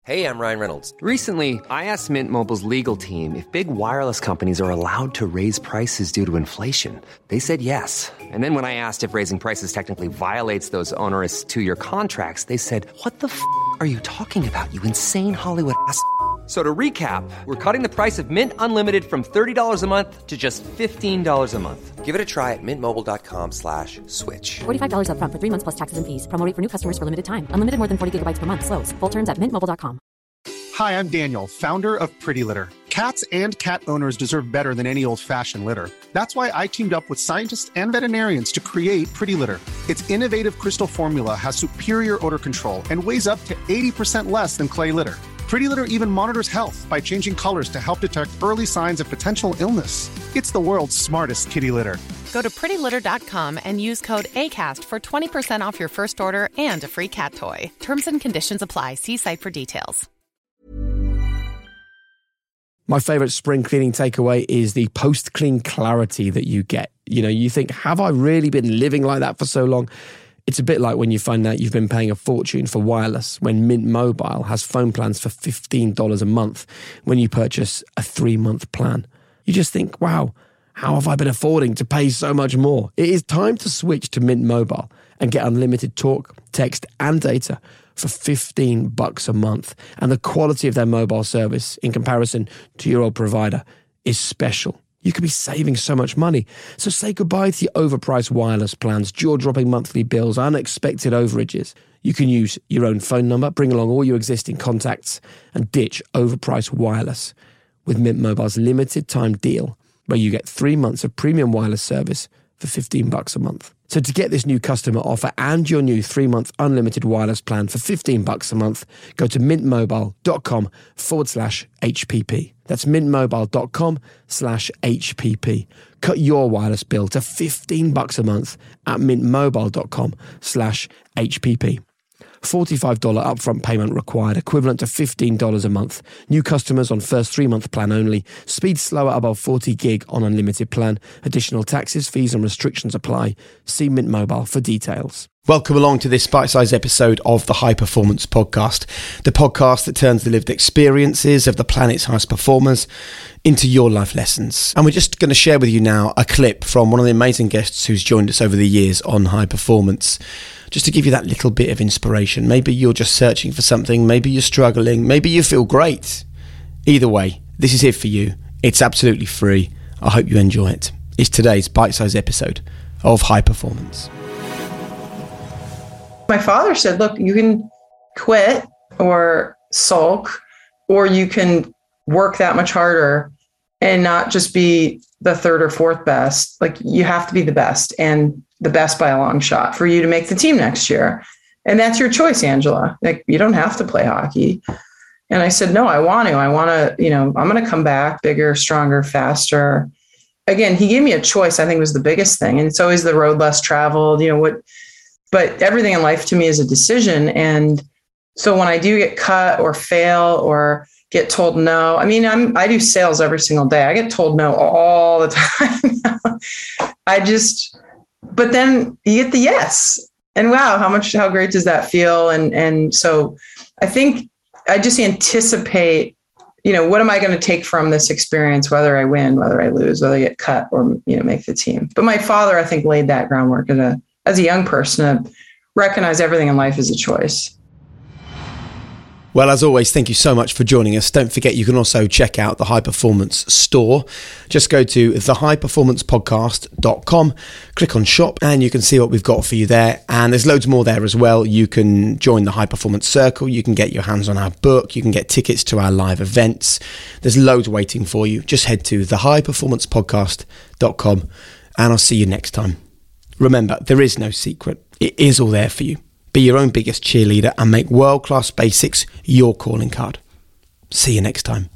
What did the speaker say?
Hey, I'm Ryan Reynolds. Recently, I asked Mint Mobile's legal team if big wireless companies are allowed to raise prices due to inflation. They said yes. And then when I asked if raising prices technically violates those onerous two-year contracts, they said, "What the f*** are you talking about, you insane Hollywood ass?" So to recap, we're cutting the price of Mint Unlimited from $30 a month to just $15 a month. Give it a try at mintmobile.com/switch. $45 up front for 3 months plus taxes and fees. Promo rate for new customers for limited time. Unlimited more than 40 gigabytes per month. Slows full terms at mintmobile.com. Hi, I'm Daniel, founder of Pretty Litter. Cats and cat owners deserve better than any old-fashioned litter. That's why I teamed up with scientists and veterinarians to create Pretty Litter. Its innovative crystal formula has superior odor control and weighs up to 80% less than clay litter. Pretty Litter even monitors health by changing colors to help detect early signs of potential illness. It's the world's smartest kitty litter. Go to prettylitter.com and use code ACAST for 20% off your first order and a free cat toy. Terms and conditions apply. See site for details. My favourite spring cleaning takeaway is the post-clean clarity that you get. You know, you think, have I really been living like that for so long? It's a bit like when you find out you've been paying a fortune for wireless when Mint Mobile has phone plans for $15 a month when you purchase a 3-month plan. You just think, wow, how have I been affording to pay so much more? It is time to switch to Mint Mobile and get unlimited talk, text and data for $15 a month. And the quality of their mobile service in comparison to your old provider is special. You could be saving so much money. So say goodbye to your overpriced wireless plans, jaw-dropping monthly bills, unexpected overages. You can use your own phone number, bring along all your existing contacts, and ditch overpriced wireless with Mint Mobile's limited time deal, where you get 3 months of premium wireless service for $15 a month. So to get this new customer offer and your new 3-month unlimited wireless plan for $15 a month, go to mintmobile.com/HPP. That's mintmobile.com/HPP. Cut your wireless bill to $15 a month at mintmobile.com/HPP. $45 upfront payment required, equivalent to $15 a month. New customers on first 3-month plan only. Speed slower above 40 gig on unlimited plan. Additional taxes, fees and restrictions apply. See Mint Mobile for details. Welcome along to this bite-sized episode of the High Performance Podcast, the podcast that turns the lived experiences of the planet's highest performers into your life lessons. And we're just going to share with you now a clip from one of the amazing guests who's joined us over the years on High Performance, just to give you that little bit of inspiration. Maybe you're just searching for something, maybe you're struggling, maybe you feel great. Either way, this is it for you. It's absolutely free. I hope you enjoy it. It's today's bite-sized episode of High Performance. My father said, look, you can quit or sulk, or you can work that much harder and not just be the third or fourth best. Like, you have to be the best, and the best by a long shot for you to make the team next year. And that's your choice, Angela. Like, you don't have to play hockey. And I said, no, I want to, I'm going to come back bigger, stronger, faster. Again, he gave me a choice. I think was the biggest thing. And it's always the road less traveled, but everything in life to me is a decision. And so when I do get cut or fail or get told no, I do sales every single day. I get told no all the time. But then you get the yes, and wow, how great does that feel? And so I think I just anticipate, what am I going to take from this experience, whether I win, whether I lose, whether I get cut or, make the team. But my father, I think, laid that groundwork as a young person to recognize everything in life is a choice. Well, as always, thank you so much for joining us. Don't forget, you can also check out the High Performance store. Just go to thehighperformancepodcast.com, click on shop, and you can see what we've got for you there. And there's loads more there as well. You can join the High Performance Circle. You can get your hands on our book. You can get tickets to our live events. There's loads waiting for you. Just head to thehighperformancepodcast.com, and I'll see you next time. Remember, there is no secret. It is all there for you. Be your own biggest cheerleader and make world-class basics your calling card. See you next time.